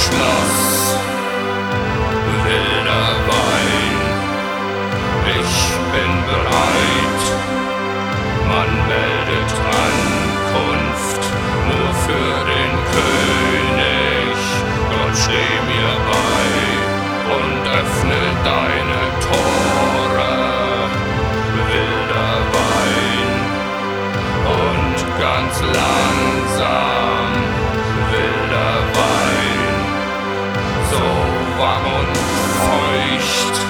Schloss, wilder Wein, ich bin bereit, man meldet Ankunft, nur für den König, Gott steh mir bei und öffne deine Tore, wilder Wein und ganz langsam, wilder Wein, so warm und feucht.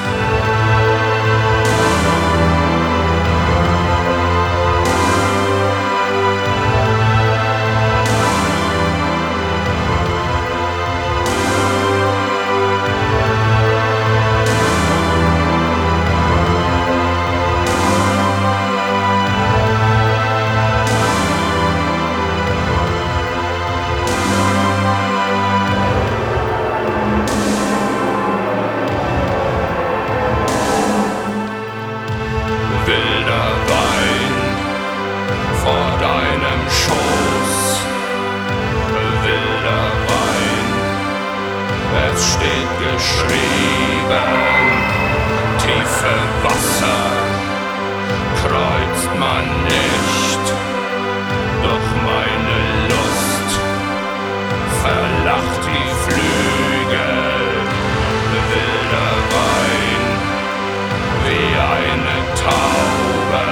Wilder Wein vor deinem Schoß, wilder Wein, es steht geschrieben, tiefe Wasser kreuzt man nicht, doch meine Lust verlacht die Flügel, wilder Wein, wie eine Taube,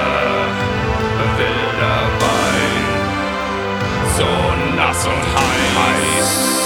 wilder Wein, so nass und heiß.